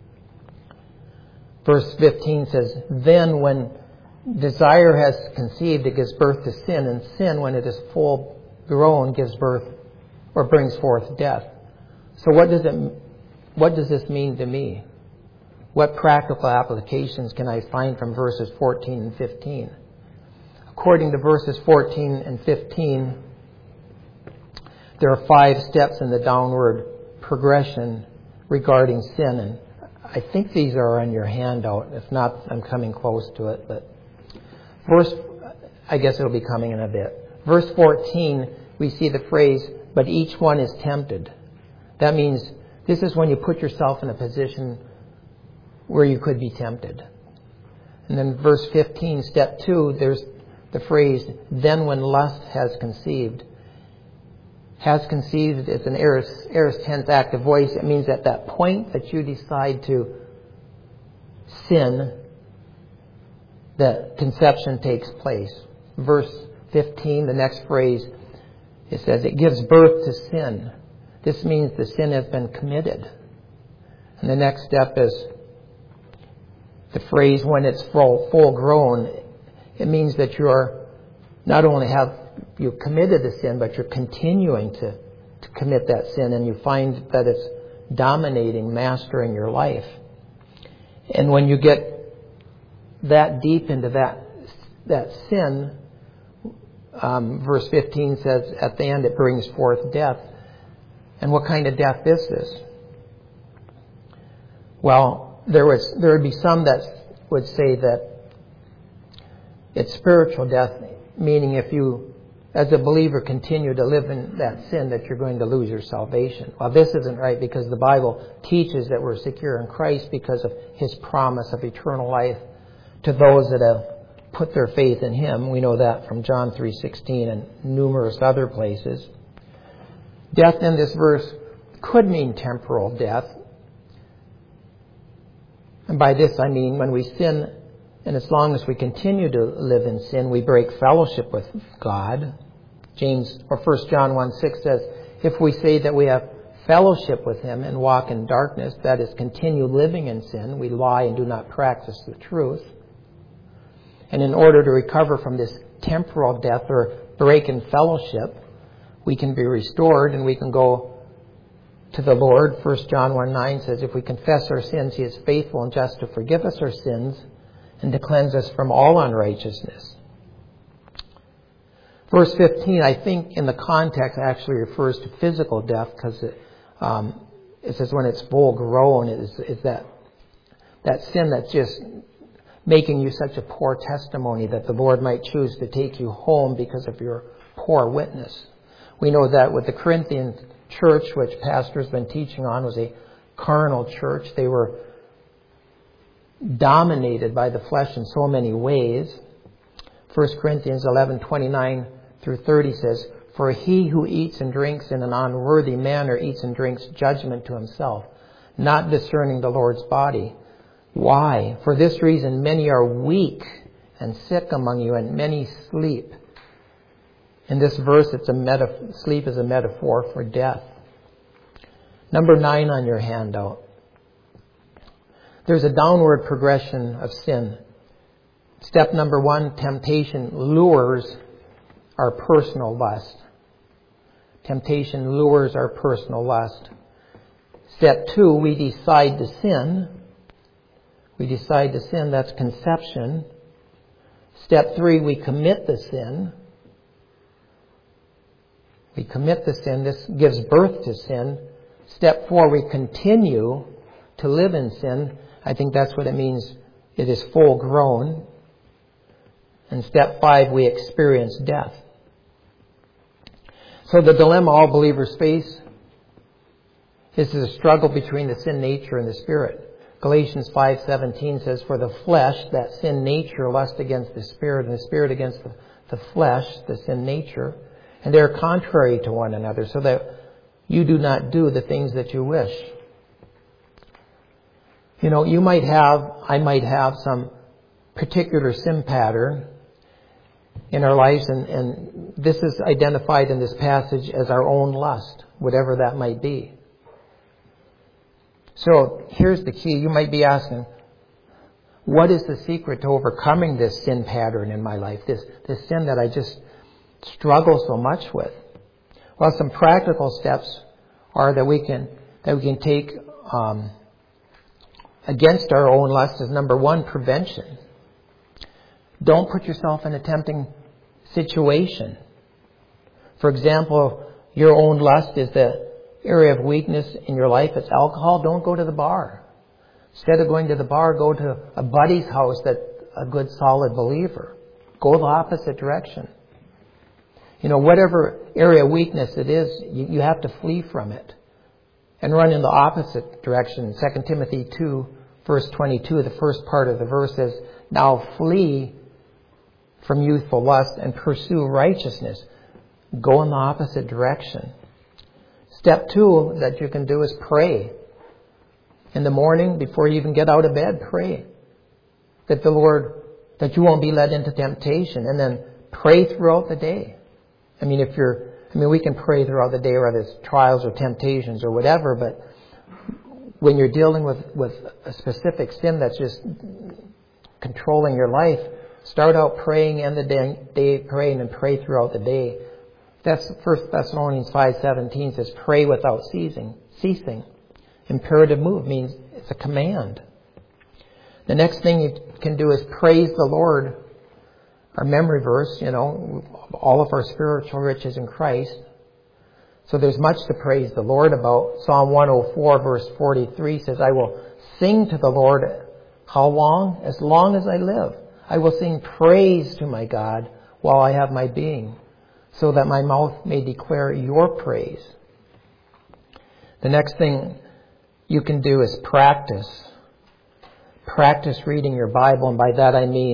Speaker 1: Verse 15 says, then when desire has conceived, it gives birth to sin, and sin, when it is full grown, gives birth or brings forth death. So what does this mean to me? What practical applications can I find from verses 14 and 15? According to verses 14 and 15, there are 5 steps in the downward progression regarding sin, and I think these are on your handout. If not, I'm coming close to it. But I guess it'll be coming in a bit. Verse 14, we see the phrase, but each one is tempted. That means this is when you put yourself in a position where you could be tempted. And then verse 15, step 2, there's the phrase, then when lust has conceived. Has conceived is an aorist tense active voice. It means at that point that you decide to sin, that conception takes place. Verse 15, the next phrase, it says it gives birth to sin. This means the sin has been committed. And the next step is the phrase when it's full grown. It means that you are not only have you committed the sin, but you're continuing to commit that sin, and you find that it's dominating, mastering your life. And when you get that deep into that sin, verse 15 says at the end it brings forth death. And what kind of death is this? Well, there would be some that would say that it's spiritual death, meaning if you, as a believer, continue to live in that sin, that you're going to lose your salvation. Well, this isn't right, because the Bible teaches that we're secure in Christ because of His promise of eternal life to those that have put their faith in Him. We know that from John 3:16 and numerous other places. Death in this verse could mean temporal death. And by this I mean when we sin, and as long as we continue to live in sin, we break fellowship with God. 1 John 1:6 says, if we say that we have fellowship with Him and walk in darkness, that is, continue living in sin, we lie and do not practice the truth. And in order to recover from this temporal death or break in fellowship, we can be restored and we can go to the Lord. 1 John 1:9 says, if we confess our sins, He is faithful and just to forgive us our sins and to cleanse us from all unrighteousness. Verse 15, I think in the context actually refers to physical death, because it says when it's full grown, is that sin that's just making you such a poor testimony that the Lord might choose to take you home because of your poor witness. We know that with the Corinthian church, which Pastor's been teaching on, was a carnal church. They were dominated by the flesh in so many ways. 1 Corinthians 11:29 through 30 says, for he who eats and drinks in an unworthy manner eats and drinks judgment to himself, not discerning the Lord's body. Why? For this reason many are weak and sick among you, and many sleep. In this verse, sleep is a metaphor for death. Number 9 on your handout. There's a downward progression of sin. Step number 1, temptation lures our personal lust. Temptation lures our personal lust. Step 2, we decide to sin. We decide to sin, that's conception. Step 3, we commit the sin. We commit the sin. This gives birth to sin. Step 4, we continue to live in sin. I think that's what it means. It is full grown. And step 5, we experience death. So the dilemma all believers face is the struggle between the sin nature and the spirit. Galatians 5:17 says, for the flesh, that sin nature, lusts against the spirit, and the spirit against the flesh, the sin nature. And they are contrary to one another, so that you do not do the things that you wish. You know, I might have some particular sin pattern in our lives, and this is identified in this passage as our own lust, whatever that might be. So here's the key. You might be asking, what is the secret to overcoming this sin pattern in my life, this sin that I just struggle so much with? Well, some practical steps are that we can take against our own lust is number 1, prevention. Don't put yourself in a tempting situation. For example, your own lust is the area of weakness in your life. It's alcohol. Don't go to the bar. Instead of going to the bar, go to a buddy's house that's a good, solid believer. Go the opposite direction. You know, whatever area of weakness it is, you have to flee from it and run in the opposite direction. 2 Timothy 2, verse 22, the first part of the verse says, now flee from youthful lust and pursue righteousness. Go in the opposite direction. Step 2 that you can do is pray. In the morning, before you even get out of bed, pray that that you won't be led into temptation, and then pray throughout the day. We can pray throughout the day, whether it's trials or temptations or whatever, but when you're dealing with a specific sin that's just controlling your life, start out praying in the day praying, and pray throughout the day. That's 1 Thessalonians 5:17 says, pray without ceasing. Imperative move means it's a command. The next thing you can do is praise the Lord. Our memory verse, all of our spiritual riches in Christ. So there's much to praise the Lord about. Psalm 104 verse 43 says, I will sing to the Lord. How long? As long as I live. I will sing praise to my God while I have my being, so that my mouth may declare your praise. The next thing you can do is practice. Practice reading your Bible, and by that I mean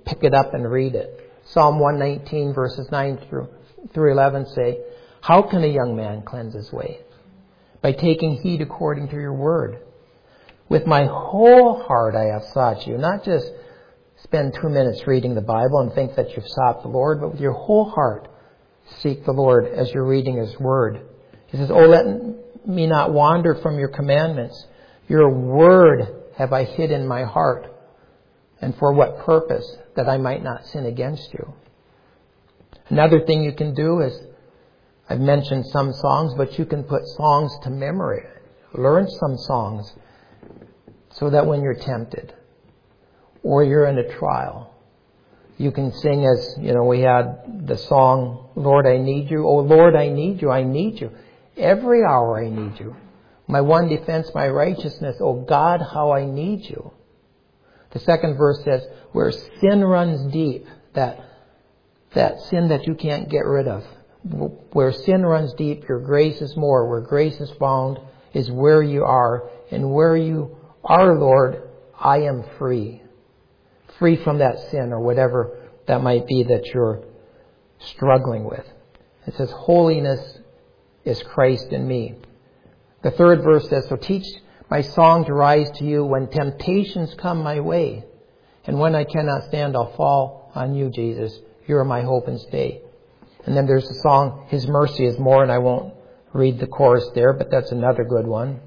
Speaker 1: pick it up and read it. Psalm 119 verses 9 through 11 say, how can a young man cleanse his way? By taking heed according to your word. With my whole heart I have sought you. Not just spend 2 minutes reading the Bible and think that you've sought the Lord, but with your whole heart seek the Lord as you're reading His word. He says, oh, let me not wander from your commandments. Your word have I hid in my heart. And for what purpose? That I might not sin against you. Another thing you can do is, I've mentioned some songs, but you can put songs to memory. Learn some songs so that when you're tempted or you're in a trial, you can sing as, we had the song, Lord, I need you. Oh, Lord, I need you. I need you. Every hour I need you. My one defense, my righteousness. Oh, God, how I need you. The second verse says, where sin runs deep, that sin that you can't get rid of. Where sin runs deep, your grace is more. Where grace is found is where you are. And where you are, Lord, I am free. Free from that sin or whatever that might be that you're struggling with. It says, holiness is Christ in me. The third verse says, so teach my song to rise to you when temptations come my way. And when I cannot stand, I'll fall on you, Jesus. You are my hope and stay. And then there's the song, His mercy is more, and I won't read the chorus there, but that's another good one.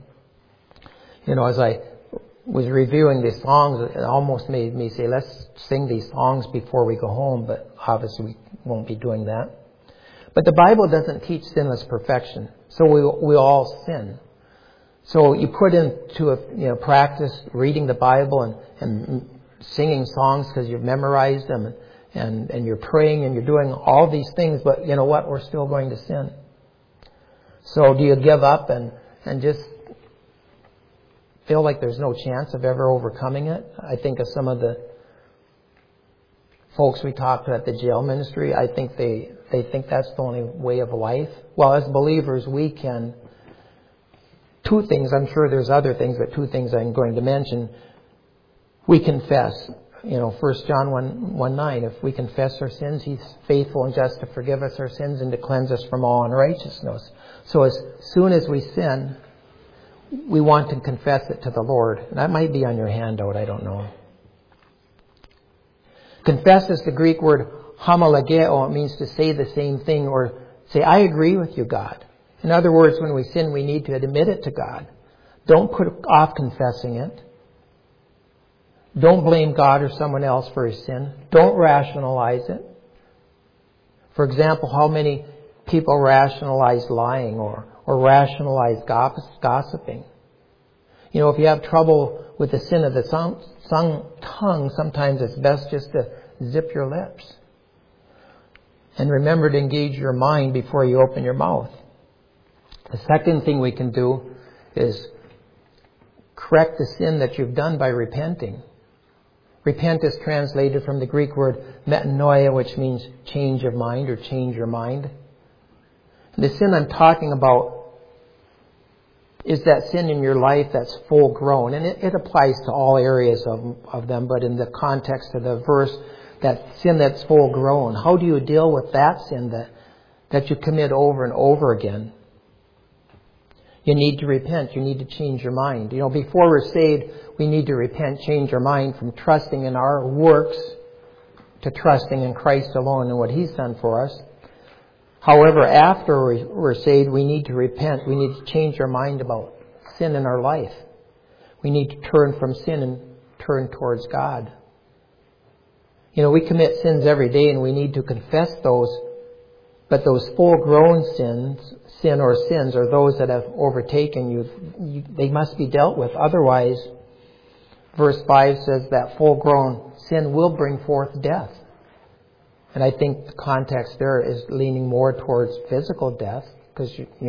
Speaker 1: As I was reviewing these songs, it almost made me say, let's sing these songs before we go home, but obviously we won't be doing that. But the Bible doesn't teach sinless perfection, so we all sin. So you put into practice reading the Bible and singing songs because you've memorized them and you're praying and you're doing all these things, but you know what? We're still going to sin. So do you give up and just feel like there's no chance of ever overcoming it? I think of some of the folks we talked to at the jail ministry. I think they think that's the only way of life. Well, as believers, we can. Two things, I'm sure there's other things, but two things I'm going to mention. We confess. 1 John 1:9, if we confess our sins, He's faithful and just to forgive us our sins and to cleanse us from all unrighteousness. So as soon as we sin, we want to confess it to the Lord. And that might be on your handout, I don't know. Confess is the Greek word homologeo. It means to say the same thing or say, I agree with you, God. In other words, when we sin, we need to admit it to God. Don't put off confessing it. Don't blame God or someone else for his sin. Don't rationalize it. For example, how many people rationalize lying or rationalize gossiping? If you have trouble with the sin of the tongue, sometimes it's best just to zip your lips. And remember to engage your mind before you open your mouth. The second thing we can do is correct the sin that you've done by repenting. Repent is translated from the Greek word metanoia, which means change of mind or change your mind. And the sin I'm talking about is that sin in your life that's full grown. And it applies to all areas of them, but in the context of the verse, that sin that's full grown. How do you deal with that sin that you commit over and over again? You need to repent. You need to change your mind. Before we're saved, we need to repent, change our mind from trusting in our works to trusting in Christ alone and what He's done for us. However, after we're saved, we need to repent. We need to change our mind about sin in our life. We need to turn from sin and turn towards God. We commit sins every day and we need to confess those. But those full-grown sin or sins are those that have overtaken you. They must be dealt with. Otherwise, verse 5 says that full-grown sin will bring forth death. And I think the context there is leaning more towards physical death because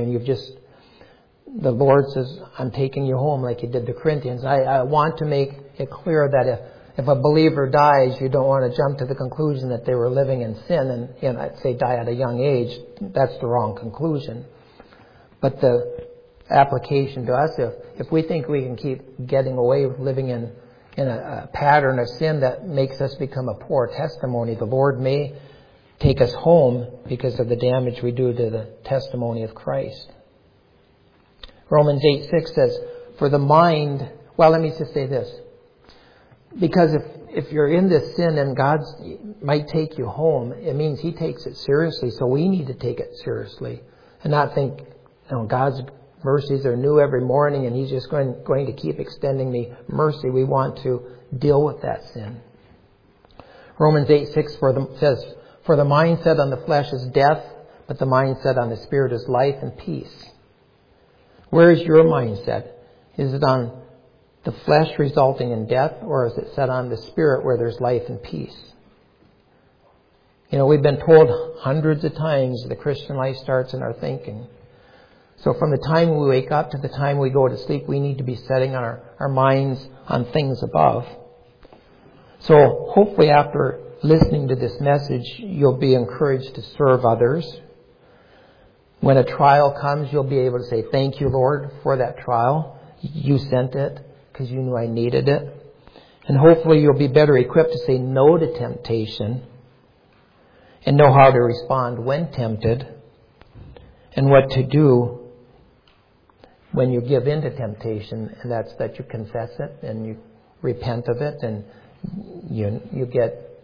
Speaker 1: the Lord says, I'm taking you home like He did the Corinthians. I want to make it clear that if a believer dies, you don't want to jump to the conclusion that they were living in sin and I'd say die at a young age. That's the wrong conclusion. But the application to us, if we think we can keep getting away with living in in a pattern of sin that makes us become a poor testimony. The Lord may take us home because of the damage we do to the testimony of Christ. Romans 8:6 says, for the mind, well, let me just say this. Because if you're in this sin and God might take you home, it means He takes it seriously. So we need to take it seriously and not think, God's mercies are new every morning and He's just going to keep extending me mercy. We want to deal with that sin. Romans 8:6 says, for the mindset on the flesh is death, but the mindset on the Spirit is life and peace. Where is your mindset? Is it on the flesh resulting in death, or is it set on the Spirit where there's life and peace? We've been told hundreds of times the Christian life starts in our thinking. So from the time we wake up to the time we go to sleep, we need to be setting our minds on things above. So hopefully after listening to this message, you'll be encouraged to serve others. When a trial comes, you'll be able to say, thank you, Lord, for that trial. You sent it because you knew I needed it. And hopefully you'll be better equipped to say no to temptation and know how to respond when tempted and what to do when you give in to temptation. And that's that you confess it and you repent of it and you get